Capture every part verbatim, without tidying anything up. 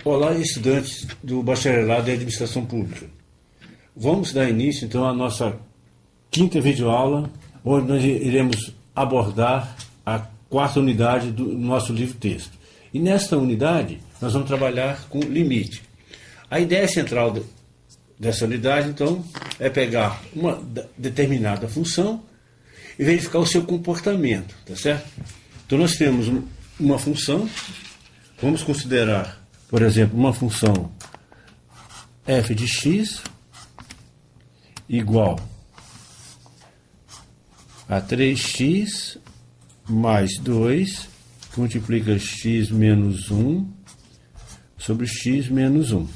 Olá, estudantes do Bacharelado em Administração Pública. Vamos dar início, então, à nossa quinta videoaula, onde nós iremos abordar a quarta unidade do nosso livro-texto. E nesta unidade, nós vamos trabalhar com limite. A ideia central de, dessa unidade, então, é pegar uma determinada função e verificar o seu comportamento, tá certo? Então, nós temos uma função, vamos considerar, por exemplo, uma função f de x igual a três x mais dois, que multiplica x menos um sobre x menos um,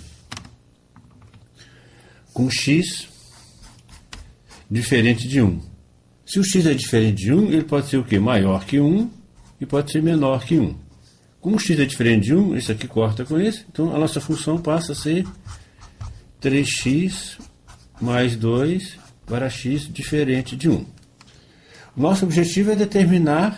com x diferente de um. Se o x é diferente de um, ele pode ser o quê? Maior que um e pode ser menor que um. Como x é diferente de um, isso aqui corta com esse, então a nossa função passa a ser três x mais dois para x diferente de um. O nosso objetivo é determinar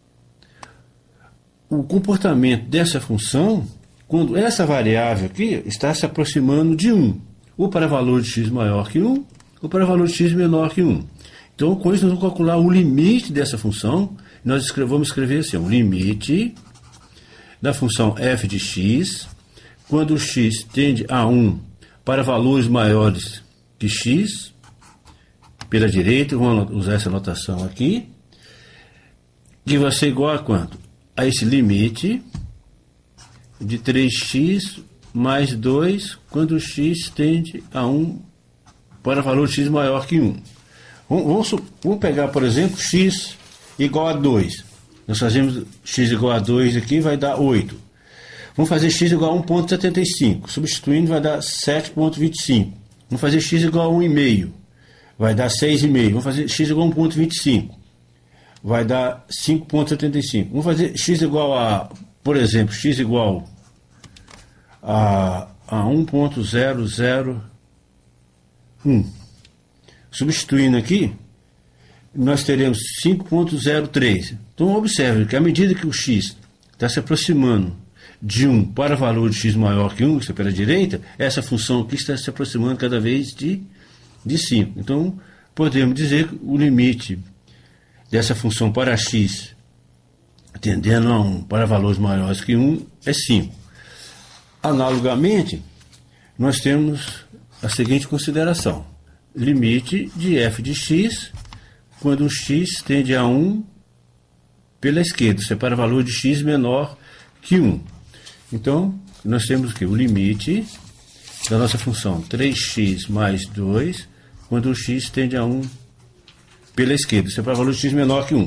o comportamento dessa função quando essa variável aqui está se aproximando de um, ou para valor de x maior que um, ou para valor de x menor que um. Então, com isso, nós vamos calcular o limite dessa função. Nós vamos escrever assim, o limite da função f de x, quando o x tende a um para valores maiores que x, pela direita, vamos usar essa notação aqui, que vai ser igual a quanto? A esse limite de três x mais dois, quando o x tende a um para valor x maior que um. Vamos, vamos pegar, por exemplo, x igual a dois. Nós fazemos x igual a dois aqui, vai dar oito. Vamos fazer x igual a um vírgula setenta e cinco. Substituindo vai dar sete vírgula vinte e cinco. Vamos fazer x igual a um vírgula cinco. Vai dar seis vírgula cinco. Vamos fazer x igual a um vírgula vinte e cinco. Vai dar cinco vírgula setenta e cinco. Vamos fazer x igual a, por exemplo, x igual a, a um vírgula zero zero um. Substituindo aqui, nós teremos cinco vírgula zero três. Então, observe que à medida que o x está se aproximando de um para valor de x maior que um, isso é pela direita, essa função aqui está se aproximando cada vez de, de cinco. Então, podemos dizer que o limite dessa função para x, tendendo a um para valores maiores que um, é cinco. Analogamente, nós temos a seguinte consideração. Limite de f de x quando o x tende a um pela esquerda, isso é para valor de x menor que um. Então, nós temos que o limite da nossa função três x mais dois quando o x tende a um pela esquerda, isso é para valor de x menor que um.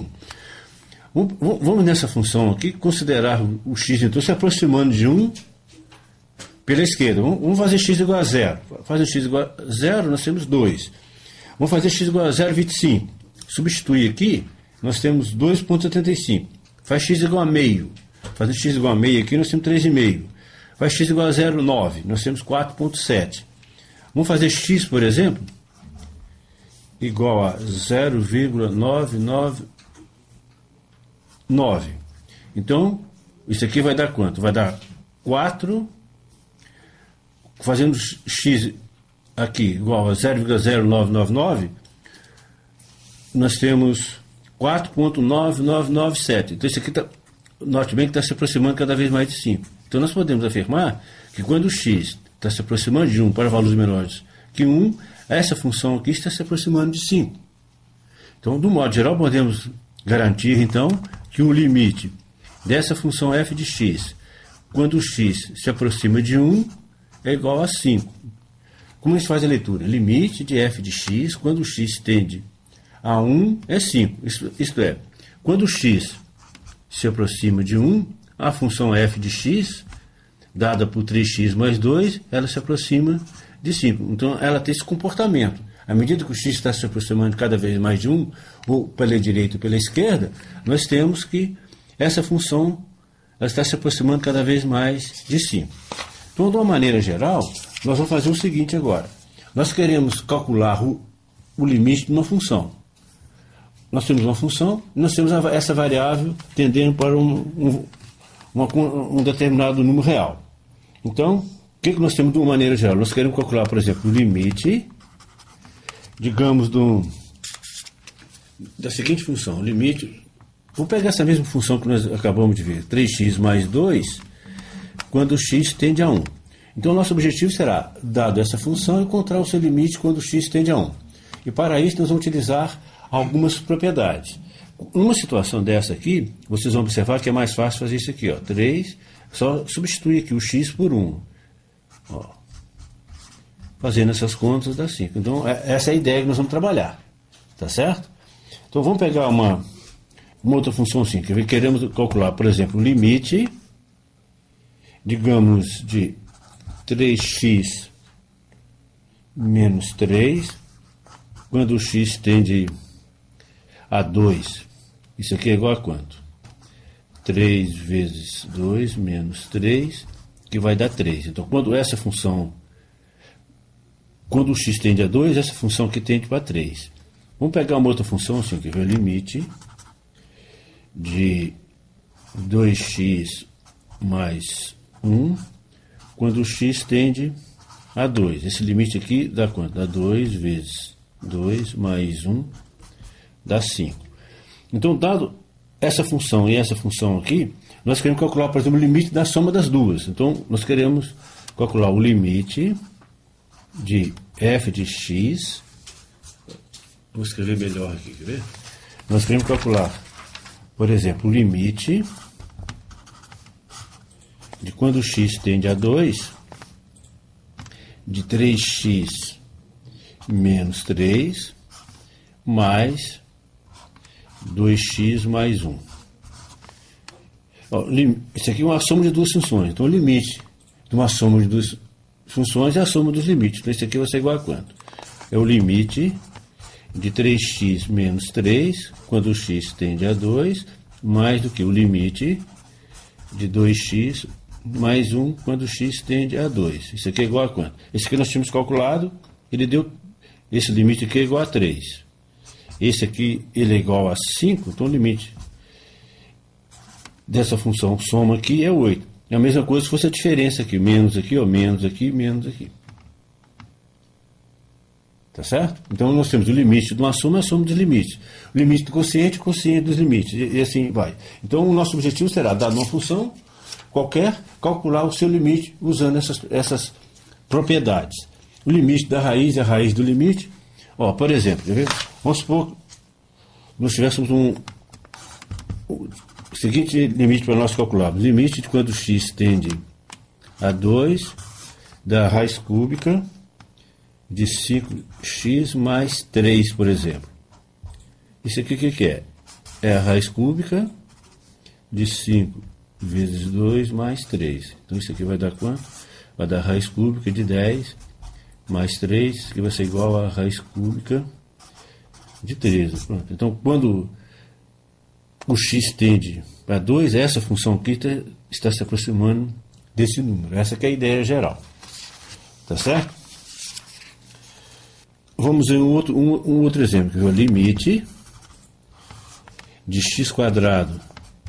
Vamos nessa função aqui considerar o x então se aproximando de um pela esquerda. Vamos fazer x igual a zero. Fazer x igual a zero, nós temos dois. Vamos fazer x igual a zero vírgula vinte e cinco. Substituir aqui, nós temos dois vírgula setenta e cinco. Faz x igual a meio. Fazer x igual a meio aqui, nós temos três vírgula cinco. Faz x igual a zero vírgula nove. Nós temos quatro vírgula sete. Vamos fazer x, por exemplo, igual a zero vírgula novecentos e noventa e nove. Então, isso aqui vai dar quanto? Vai dar quatro. Fazendo x aqui igual a zero vírgula zero nove nove nove, nós temos quatro vírgula nove nove nove sete. Então isso aqui está, note bem que está se aproximando cada vez mais de cinco. Então nós podemos afirmar que quando o x está se aproximando de um para valores menores que um, essa função aqui está se aproximando de cinco. Então, do modo geral, podemos garantir então que o limite dessa função f de x, quando o x se aproxima de um, é igual a cinco. Como a gente faz a leitura? Limite de f de x, quando o x tende a um, é cinco. Isto, isto é, quando o x se aproxima de um, a função f de x, dada por três x mais dois, ela se aproxima de cinco. Então, ela tem esse comportamento. À medida que o x está se aproximando cada vez mais de um, ou pela direita ou pela esquerda, nós temos que essa função ela está se aproximando cada vez mais de cinco. Então, de uma maneira geral, nós vamos fazer o seguinte agora. Nós queremos calcular o, o limite de uma função. Nós temos uma função e nós temos essa variável tendendo para um, um, uma, um determinado número real. Então, o que, que nós temos de uma maneira geral? Nós queremos calcular, por exemplo, o limite, digamos, do, da seguinte função, limite, vou pegar essa mesma função que nós acabamos de ver, três x mais dois, quando x tende a um. Então, o nosso objetivo será, dado essa função, encontrar o seu limite quando x tende a um. E para isso, nós vamos utilizar algumas propriedades. Numa situação dessa aqui, vocês vão observar que é mais fácil fazer isso aqui, ó, três, só substituir aqui o x por um. Ó, fazendo essas contas dá cinco. Então, essa é a ideia que nós vamos trabalhar. Tá certo? Então, vamos pegar uma, uma outra função assim, que queremos calcular, por exemplo, o limite, digamos, de três x menos três, quando o x tende a dois. Isso aqui é igual a quanto? três vezes dois menos três, que vai dar três. Então, quando essa função, quando o x tende a dois, essa função aqui tende para três. Vamos pegar uma outra função, assim, que é o limite de dois x mais um, quando o x tende a dois. Esse limite aqui dá quanto? Dá dois vezes dois mais um, dá cinco. Então, dado essa função e essa função aqui, nós queremos calcular, por exemplo, o limite da soma das duas. Então, nós queremos calcular o limite de f de x. Vou escrever melhor aqui, quer ver? Nós queremos calcular, por exemplo, o limite de quando x tende a dois, de três x menos três, mais dois x mais um. Ó, isso aqui é uma soma de duas funções. Então, o limite de uma soma de duas funções é a soma dos limites. Então, isso aqui vai ser igual a quanto? É o limite de três x menos três, quando o x tende a dois, mais do que o limite de dois x mais um, quando o x tende a dois. Isso aqui é igual a quanto? Esse aqui nós tínhamos calculado, ele deu, esse limite aqui é igual a três. Esse aqui, ele é igual a cinco, então o limite dessa função soma aqui é oito. É a mesma coisa se fosse a diferença aqui, menos aqui, ó, menos aqui, menos aqui. Tá certo? Então nós temos o limite de uma soma, a soma dos limites. O limite do quociente, o quociente dos limites, e, e assim vai. Então o nosso objetivo será, dado uma função qualquer, calcular o seu limite usando essas, essas propriedades. O limite da raiz é a raiz do limite. Ó, por exemplo, quer ver? Vamos supor que nós tivéssemos um, o seguinte limite para nós calcularmos. Limite de quando x tende a dois da raiz cúbica de cinco x mais três, por exemplo. Isso aqui o que, que é? É a raiz cúbica de cinco vezes dois mais três. Então isso aqui vai dar quanto? Vai dar raiz cúbica de dez mais três, que vai ser igual a raiz cúbica de treze. Pronto. Então, quando o x tende para dois, essa função aqui tá, está se aproximando desse número. Essa que é a ideia geral. Tá certo? Vamos ver um outro, um, um outro exemplo, que é o limite de x quadrado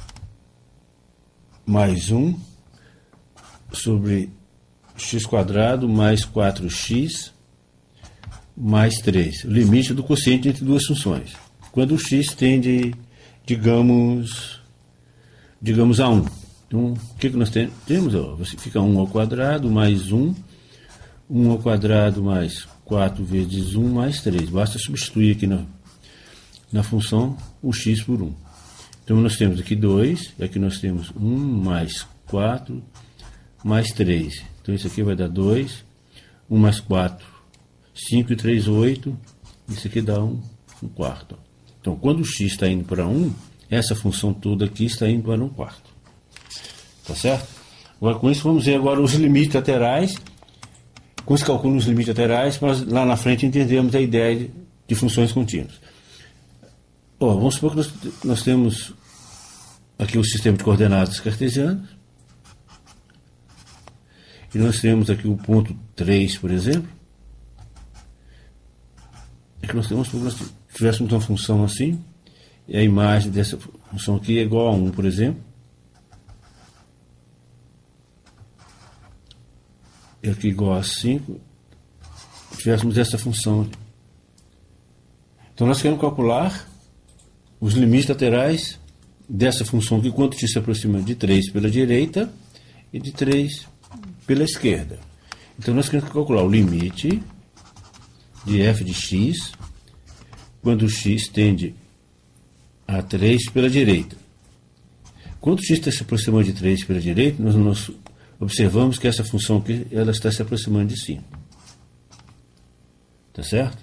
mais um sobre x quadrado mais quatro x mais três. O limite do quociente entre duas funções. Quando o x tende, digamos, digamos a um. Então, o que, que nós temos? Temos, ó, fica um ao quadrado mais um, um ao quadrado mais quatro vezes um mais três. Basta substituir aqui na, na função o x por um. Então, nós temos aqui dois, e aqui nós temos um mais quatro mais três. Então, isso aqui vai dar dois, um mais quatro, cinco e três, oito. Isso aqui dá um, um quarto. Então, quando o x está indo para um, essa função toda aqui está indo para um quarto. Tá certo? Agora, com isso, vamos ver agora os limites laterais. Com esse cálculo dos limites laterais, nós lá na frente entendermos a ideia de, de funções contínuas. Ó, vamos supor que nós, nós temos aqui o sistema de coordenadas cartesianas. E nós temos aqui o ponto três, por exemplo. Aqui nós temos, se nós tivéssemos uma função assim, e a imagem dessa função aqui é igual a um, por exemplo. aqui igual a cinco, tivéssemos essa função aqui. Então nós queremos calcular os limites laterais dessa função aqui, quanto x se aproxima de três pela direita e de três pela esquerda. Então nós queremos calcular o limite de f de x quando x tende a três pela direita. Quando x está se aproximando de três pela direita, nós, nós observamos que essa função aqui ela está se aproximando de cinco. Tá certo?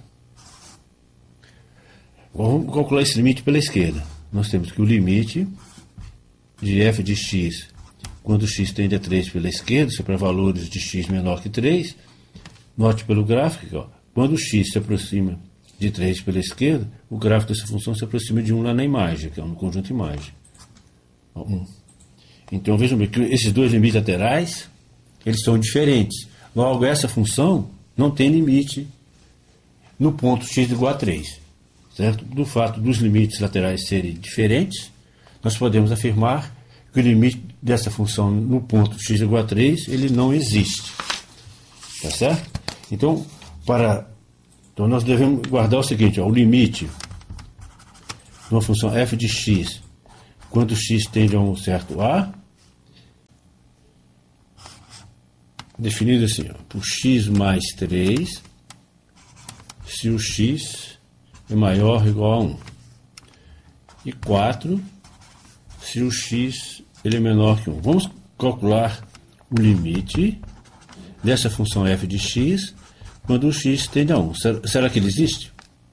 Vamos calcular esse limite pela esquerda. Nós temos que o limite de f de x quando x tende a três pela esquerda, se é para valores de x menor que três, note pelo gráfico, ó, quando x se aproxima de três pela esquerda, o gráfico dessa função se aproxima de um lá na imagem, que é no conjunto imagem. um. Então vejam bem que esses dois limites laterais, eles são diferentes. Logo, essa função não tem limite no ponto x igual a três. Certo? Do fato dos limites laterais serem diferentes, nós podemos afirmar que o limite dessa função no ponto x igual a três, ele não existe. Tá certo? Então, para, então nós devemos guardar o seguinte, ó, o limite de uma função f de x quando x tende a um certo a, definido assim, ó, por x mais três, se o x é maior ou igual a um. E quatro, se o x ele é menor que um. Vamos calcular o limite dessa função f de x quando o x tende a um. Será que ele existe?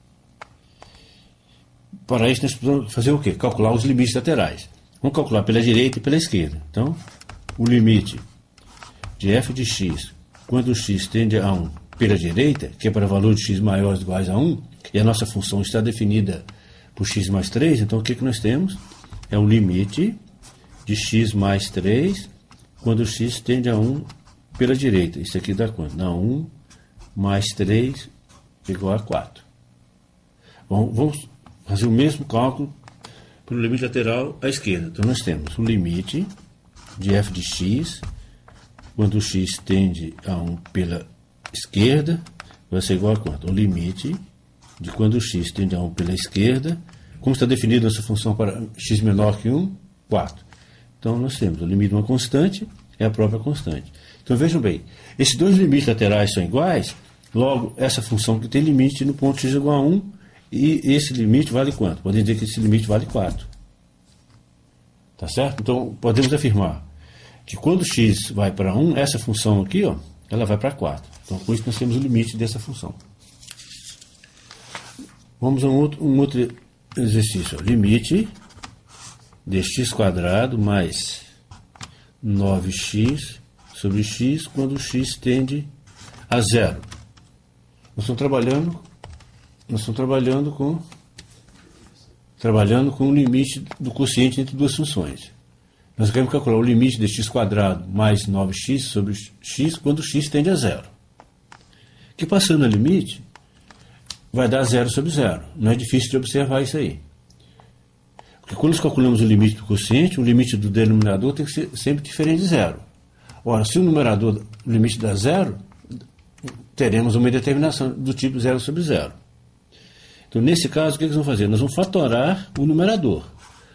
Para isso, nós precisamos fazer o quê? Calcular os limites laterais. Vamos calcular pela direita e pela esquerda. Então, o limite de f de x quando o x tende a um pela direita, que é para valor de x maiores ou iguais a um, e a nossa função está definida por x mais três, então o que, que nós temos? É o limite de x mais três quando x tende a um pela direita. Isso aqui dá quanto? Dá um mais três igual a quatro. Bom, vamos fazer o mesmo cálculo para o limite lateral à esquerda. Então nós temos o limite de f de x quando x tende a um pela esquerda vai ser igual a quanto? O limite de quando x tende a um pela esquerda, como está definida nossa função para x menor que um? quatro. Então nós temos o limite de uma constante, é a própria constante. Então vejam bem, esses dois limites laterais são iguais, logo essa função que tem limite no ponto x igual a um, e esse limite vale quanto? Podemos dizer que esse limite vale quatro. Tá certo? Então podemos afirmar que quando x vai para um, essa função aqui, ó, ela vai para quatro. Então com isso nós temos o limite dessa função. Vamos a um outro, um outro exercício. Limite de x quadrado mais nove x sobre x quando x tende a zero. Nós estamos trabalhando, nós estamos trabalhando com trabalhando com o limite do quociente entre duas funções. Nós queremos calcular o limite de x quadrado mais nove x sobre x quando x tende a zero. Que passando o limite vai dar zero sobre zero. Não é difícil de observar isso aí. Porque quando nós calculamos o limite do quociente, o limite do denominador tem que ser sempre diferente de zero. Ora, se o numerador, o limite dá zero, teremos uma indeterminação do tipo zero sobre zero. Então, nesse caso, o que nós vamos fazer? Nós vamos fatorar o numerador.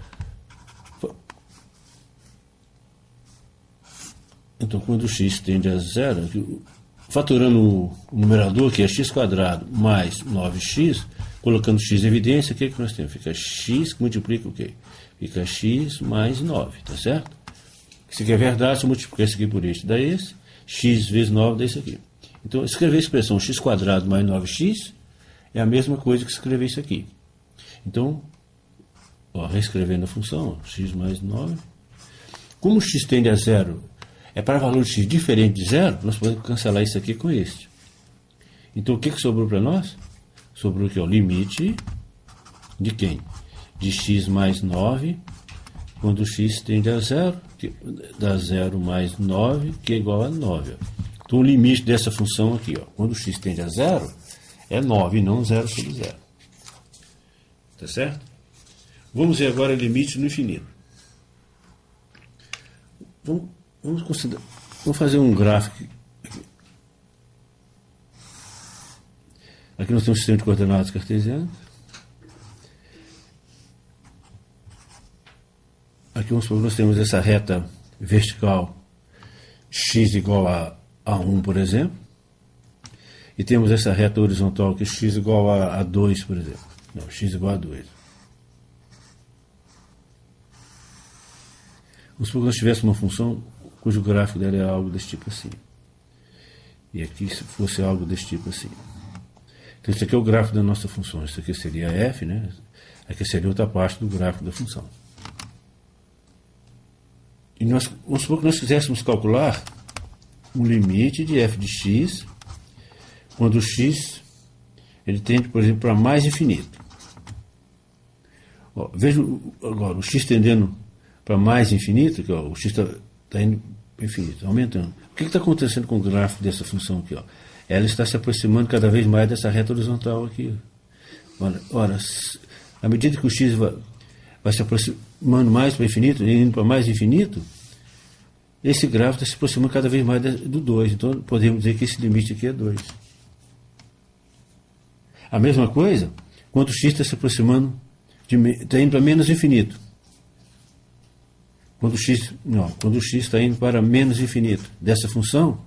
Então, quando o x tende a zero, fatorando o numerador, que é x quadrado mais nove x, colocando x em evidência, o que, que nós temos? Fica x que multiplica o quê? Fica x mais nove, tá certo? Se aqui é verdade, se eu multiplicar isso aqui por isso, dá esse, x vezes nove dá isso aqui. Então, escrever a expressão x quadrado mais nove x é a mesma coisa que escrever isso aqui. Então, ó, reescrevendo a função, ó, x mais nove. Como x tende a zero é para valor de x diferente de zero, nós podemos cancelar isso aqui com este. Então, o que, que sobrou para nós? Sobrou aqui o limite de quem? De x mais nove, quando x tende a zero, que dá zero mais nove, que é igual a nove. Então, o limite dessa função aqui, ó, quando x tende a zero, é nove, não zero sobre zero. Tá certo? Vamos ver agora o limite no infinito. Vamos, vamos, considerar, vamos fazer um gráfico Aqui nós temos um sistema de coordenadas cartesianas. Aqui vamos supor que nós temos essa reta vertical x igual a, a um, por exemplo. E temos essa reta horizontal que é x igual a, a dois, por exemplo. Não, x igual a dois. Vamos supor que nós tivéssemos uma função cujo gráfico dela é algo desse tipo assim. E aqui se fosse algo desse tipo assim. Então isso aqui é o gráfico da nossa função. Isso aqui seria f, né? Aqui seria outra parte do gráfico da função. E nós, vamos supor que nós quiséssemos calcular um limite de f de x quando o x ele tende, por exemplo, para mais infinito. Ó, veja agora o x tendendo para mais infinito, que ó, o x está tá indo para infinito, aumentando. O que está acontecendo com o gráfico dessa função aqui? Ó? Ela está se aproximando cada vez mais dessa reta horizontal aqui. Ora, ora à medida que o x vai, vai se aproximando mais para infinito, indo para mais infinito, esse gráfico está se aproximando cada vez mais do dois. Então podemos dizer que esse limite aqui é dois. A mesma coisa quando o x está se aproximando, de, está indo para menos infinito. Quando o x, não, quando o x está indo para menos infinito dessa função,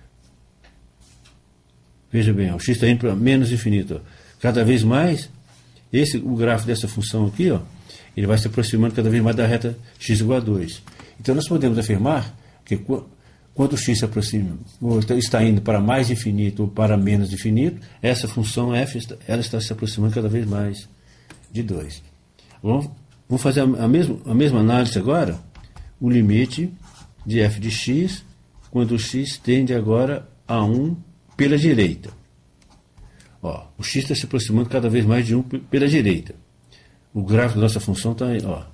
veja bem, ó, o x está indo para menos infinito. Ó. Cada vez mais, esse, o gráfico dessa função aqui, ó, ele vai se aproximando cada vez mais da reta x igual a dois. Então nós podemos afirmar que quando o x se aproxima, ou está indo para mais infinito ou para menos infinito, essa função f ela está se aproximando cada vez mais de dois. Vamos, vamos fazer a, a, mesma, a mesma análise agora, o limite de f de x quando o x tende agora a um pela direita. Ó, o x está se aproximando cada vez mais de um pela direita. O gráfico da nossa função está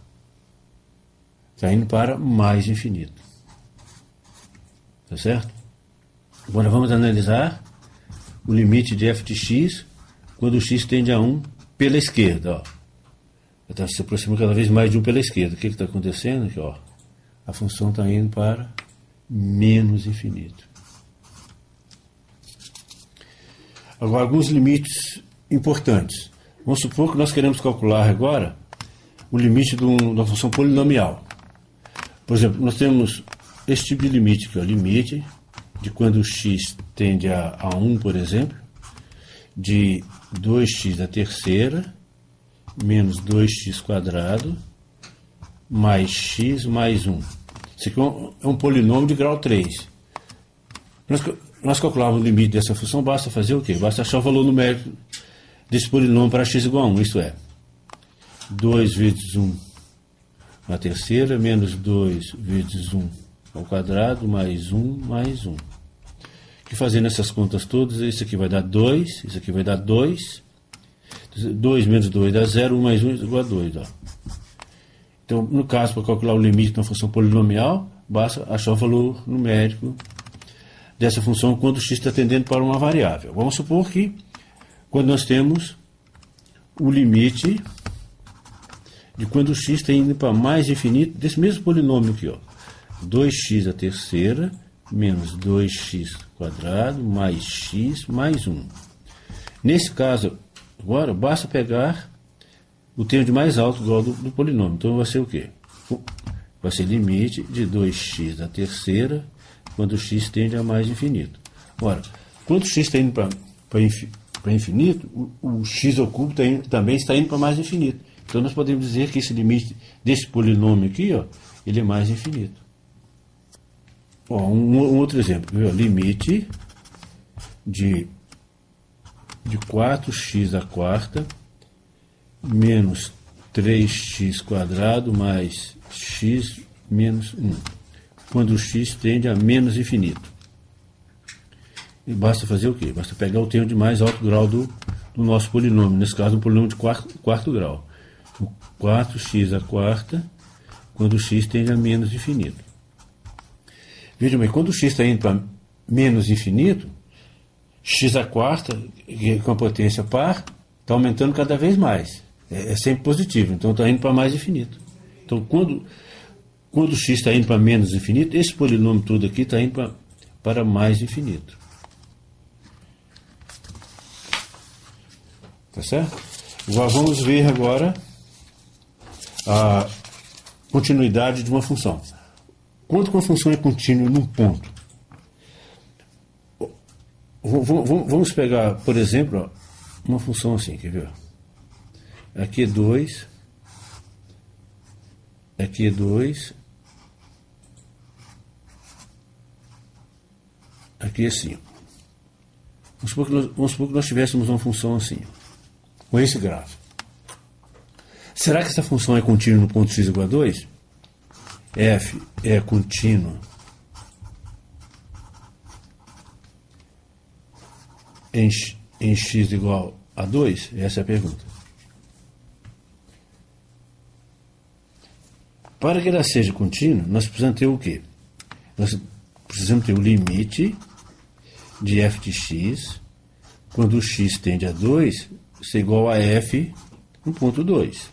tá indo para mais infinito. Tá certo? Agora vamos analisar o limite de f de x quando o x tende a um pela esquerda. Ó. Está se aproximando cada vez mais de um pela esquerda. O que está acontecendo? Aqui, ó, a função está indo para menos infinito. Agora, alguns limites importantes. Vamos supor que nós queremos calcular agora o limite de, um, de uma função polinomial. Por exemplo, nós temos esse tipo de limite aqui, ó, limite de quando o x tende a, a um, por exemplo, de dois x à terceira menos dois x quadrado mais x mais um. Isso aqui é um, é um polinômio de grau três. Nós, nós calculávamos o limite dessa função, basta fazer o quê? Basta achar o valor numérico desse polinômio para x igual a um, isto é, dois vezes um na terceira menos dois vezes um ao quadrado mais um mais um. Que fazendo essas contas todas, isso aqui vai dar dois, isso aqui vai dar dois, dois menos dois dá zero, um mais um é igual a dois. Ó. Então, no caso, para calcular o limite de uma função polinomial, basta achar o valor numérico dessa função quando o x está tendendo para uma variável. Vamos supor que, quando nós temos o limite de quando o x está indo para mais infinito, desse mesmo polinômio aqui, ó, dois x à terceira menos dois x quadrado mais x mais um. Nesse caso, agora, basta pegar o termo de mais alto igual do, do polinômio. Então, vai ser o quê? Vai ser limite de dois x à terceira quando o x tende a mais infinito. Ora, quando o x está indo para infinito, o, o x ao cubo tá indo, também está indo para mais infinito. Então, nós podemos dizer que esse limite desse polinômio aqui, ó, ele é mais infinito. Ó, um, um outro exemplo, viu? Limite de, de quatro x à quarta menos três x quadrado mais x menos um, quando o x tende a menos infinito. E basta fazer o quê? Basta pegar o termo de mais alto grau do, do nosso polinômio, nesse caso um polinômio de quarto, quarto grau. O quatro x à quarta quando o x tende a menos infinito. Vejam bem, quando o x está indo para menos infinito, x à quarta, com a potência par, está aumentando cada vez mais. É, é sempre positivo, então está indo para mais infinito. Então, quando, quando o x está indo para menos infinito, esse polinômio todo aqui está indo para, para mais infinito. Tá certo? Agora vamos ver agora a continuidade de uma função. Quando uma função é contínua num ponto, vamos pegar, por exemplo, uma função assim, quer ver? Aqui é dois, aqui é dois, aqui é cinco. Vamos supor que nós, vamos supor que nós tivéssemos uma função assim, com esse gráfico. Será que essa função é contínua no ponto x igual a dois? F é contínua em, em x igual a dois? Essa é a pergunta. Para que ela seja contínua, nós precisamos ter o quê? Nós precisamos ter o limite de f de x, quando o x tende a dois, ser igual a f no ponto dois.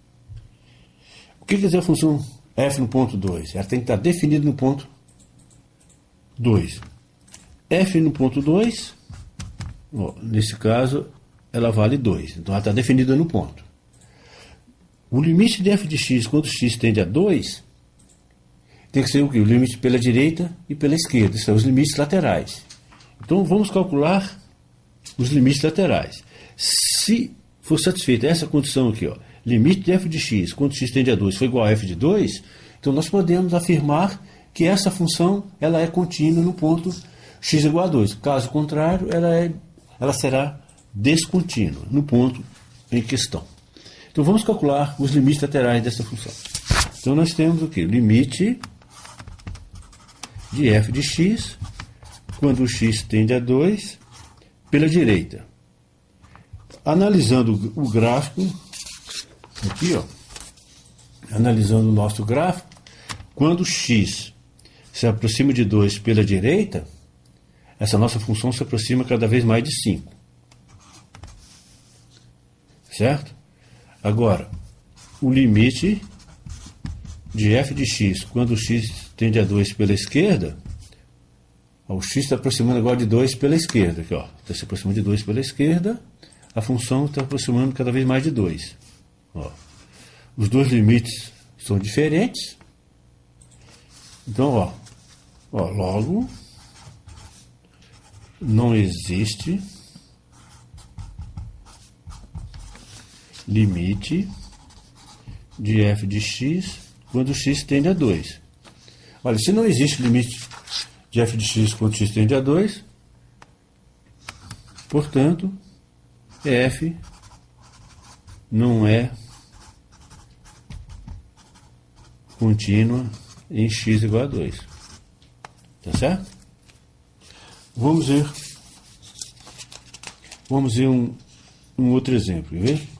O que quer dizer a função f no ponto dois? Ela tem que estar definida no ponto dois. F no ponto dois, ó, nesse caso, ela vale dois. Então ela está definida no ponto. O limite de f de x, quando x tende a dois, tem que ser o quê? O limite pela direita e pela esquerda. São os limites laterais. Então vamos calcular os limites laterais. Se for satisfeita essa condição aqui, ó, limite de f de x, quando x tende a dois, for igual a f de dois, então nós podemos afirmar que essa função ela é contínua no ponto x igual a dois. Caso contrário, ela, é, ela será descontínua no ponto em questão. Então vamos calcular os limites laterais dessa função. Então nós temos o quê? Limite de f de x, quando o x tende a dois, pela direita. Analisando o gráfico, aqui, ó, analisando o nosso gráfico, quando x se aproxima de dois pela direita, essa nossa função se aproxima cada vez mais de cinco. Certo? Agora, o limite de f de x, quando o x tende a dois pela esquerda, ó, o x está aproximando agora de dois pela esquerda. Aqui, ó, está se aproximando de dois pela esquerda, a função está aproximando cada vez mais de dois. Ó, os dois limites são diferentes. Então, ó, ó, logo, não existe limite de f de x quando x tende a dois. Olha, se não existe limite de f de x quando x tende a dois, portanto, f não é contínua em x igual a dois. Tá certo? Vamos ver. Vamos ver um, um outro exemplo, quer ver?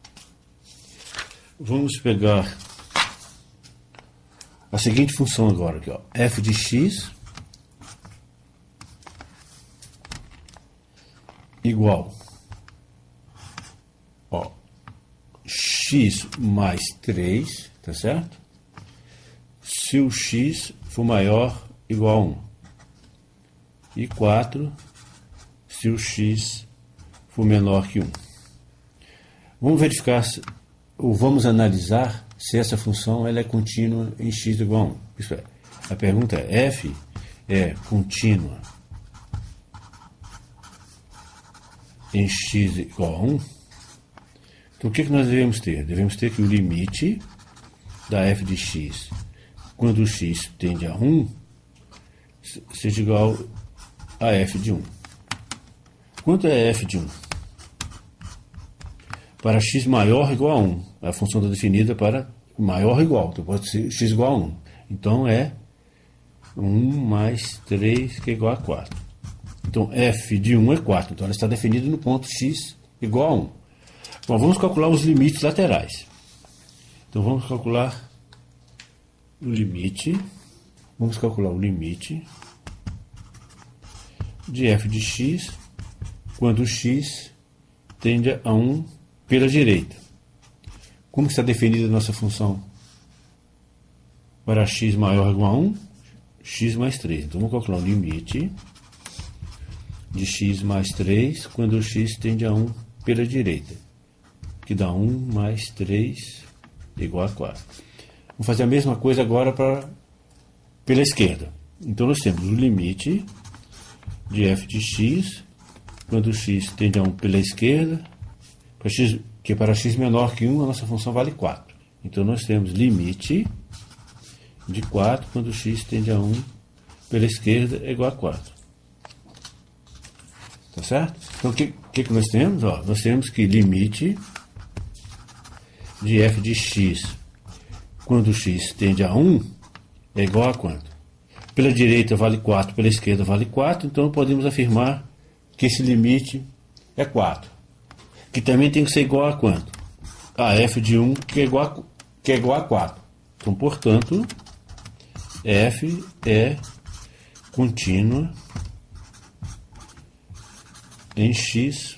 Vamos pegar a seguinte função agora, aqui, ó, f de x igual, ó, x mais três, tá certo? Se o x for maior ou igual a um. E quatro se o x for menor que um. Vamos verificar, se, ou vamos analisar se essa função ela é contínua em x igual a um. Isso é, a pergunta é, f é contínua em x igual a um? Então o que, que nós devemos ter? Devemos ter que o limite da f de x, quando o x tende a um, seja igual a f de um. Quanto é f de um? Para x maior ou igual a um. A função está definida para maior ou igual. Então pode ser x igual a um. Então é um mais três que é igual a quatro. Então f de um é quatro. Então ela está definida no ponto x igual a um. Bom, vamos calcular os limites laterais. Então vamos calcular o limite. Vamos calcular o limite de f de x quando o x tende a um pela direita. Como está definida a nossa função para x maior ou igual a um? X mais três. Então vamos calcular o limite de x mais três quando o x tende a um pela direita, que dá um mais três igual a quatro. Vamos fazer a mesma coisa agora para, pela esquerda. Então nós temos o limite de f de x, quando x tende a um pela esquerda, para x, que para x menor que um a nossa função vale quatro. Então nós temos limite de quatro quando x tende a um pela esquerda é igual a quatro. Tá certo? Então o que, que, que nós temos? Ó, nós temos que limite de f de x quando x tende a um é igual a quanto? Pela direita vale quatro, pela esquerda vale quatro, então podemos afirmar que esse limite é quatro. Que também tem que ser igual a quanto? A f de um, que é igual a, que é igual a quatro. Então, portanto, f é contínua em x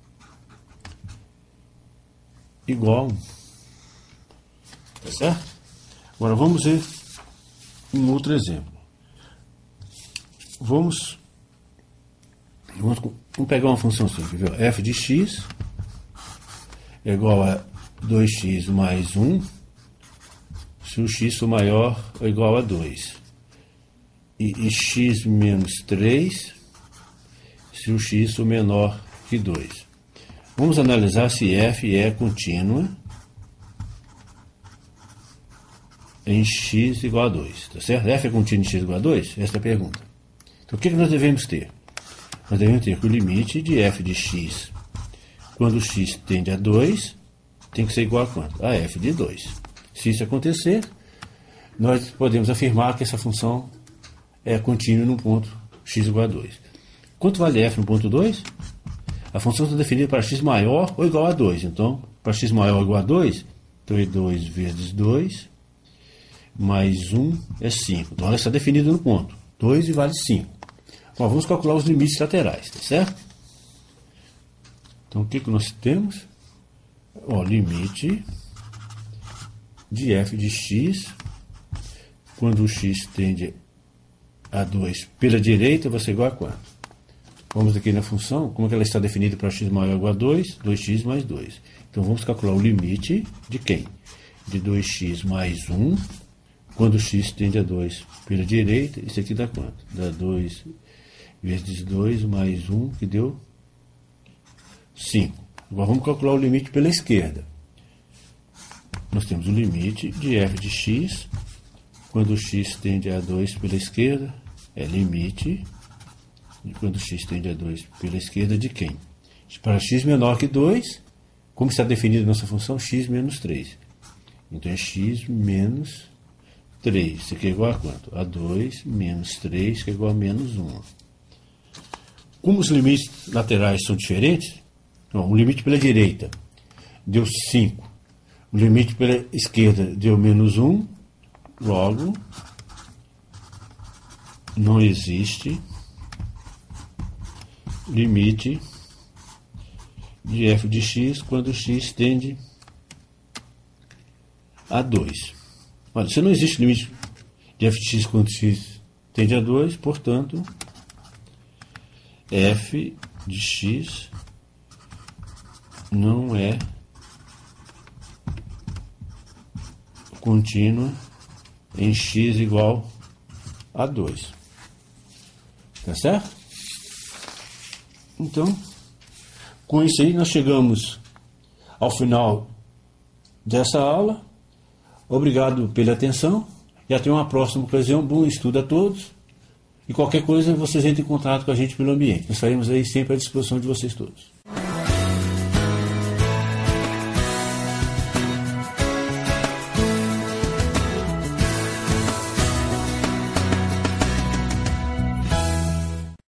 igual a um. Tá certo? Agora vamos ver um outro exemplo. Vamos, vamos, vamos pegar uma função simples, viu? F de x é igual a dois x mais um, se o x for maior ou igual a dois. E, e x menos três, se o x for menor que dois. Vamos analisar se f é contínua em x igual a dois. Tá certo? F é contínua em x igual a dois? Essa é a pergunta. Então, o que nós devemos ter? Nós devemos ter que o limite de f de x, quando x tende a dois, tem que ser igual a quanto? A f de dois. Se isso acontecer, nós podemos afirmar que essa função é contínua no ponto x igual a dois. Quanto vale f no ponto dois? A função está definida para x maior ou igual a dois. Então, para x maior ou igual a dois, então é dois vezes dois, mais um é cinco. Então, ela está definida no ponto. dois e vale cinco. Bom, vamos calcular os limites laterais, tá certo? Então, o que, que nós temos? Ó, limite de f de x, quando o x tende a dois pela direita, vai ser igual a quanto? Vamos aqui na função, como é que ela está definida para x maior ou igual a dois? dois x mais dois. Então, vamos calcular o limite de quem? De dois x mais um, quando o x tende a dois pela direita, isso aqui dá quanto? Dá dois vezes dois mais um, que deu cinco. Agora vamos calcular o limite pela esquerda. Nós temos o limite de f de x, quando o x tende a dois pela esquerda, é limite de quando x tende a dois pela esquerda de quem? Para x menor que dois, como está definida a nossa função? X menos três. Então é x menos três. Isso aqui é igual a quanto? A dois menos três, que é igual a menos um. Como os limites laterais são diferentes, ó, o limite pela direita deu cinco, o limite pela esquerda deu menos um, logo não existe limite de f de x quando x tende a dois. Olha, se não existe limite de f de x quando x tende a dois, portanto, f de x não é contínua em x igual a dois. Tá certo? Então, com isso aí nós chegamos ao final dessa aula. Obrigado pela atenção e até uma próxima ocasião. Bom estudo a todos. E qualquer coisa, vocês entrem em contato com a gente pelo ambiente. Nós estaremos aí sempre à disposição de vocês todos.